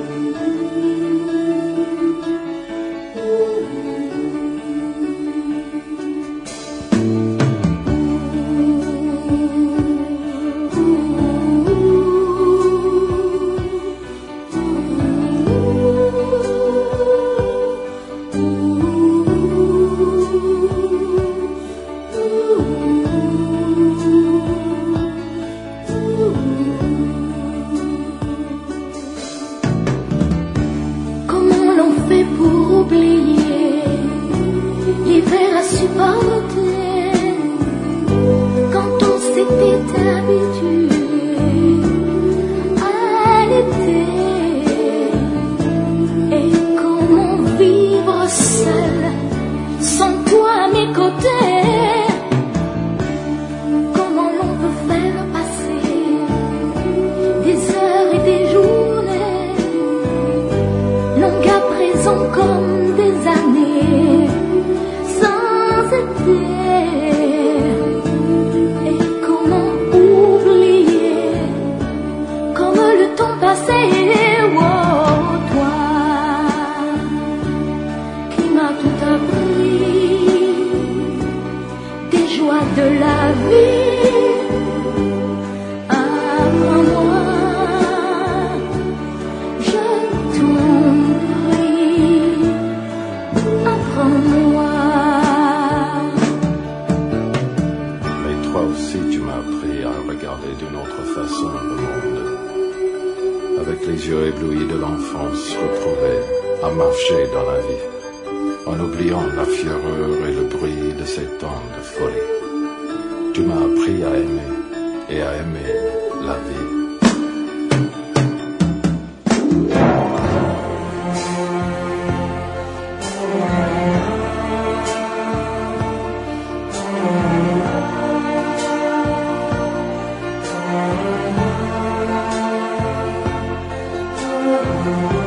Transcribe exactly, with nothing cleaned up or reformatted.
Pour oublier l'hiver à supporter quand on s'était habitué à l'été. Et comment vivre seul sans toi à mes côtés? Comment l'on peut faire passer des heures et des journées longues à présent comme des années sans été? Et comment oublier comme le temps passé? Oh, toi qui m'as tout appris des joies de la vie, apprends-moi, je t'en prie, apprends-moi. Mais toi aussi tu m'as appris à regarder d'une autre façon le monde, avec les yeux éblouis de l'enfance retrouvée, à marcher dans la vie, en oubliant la fureur et le bruit de ces temps de folie. Tu m'as appris à aimer et à aimer la vie. Oh,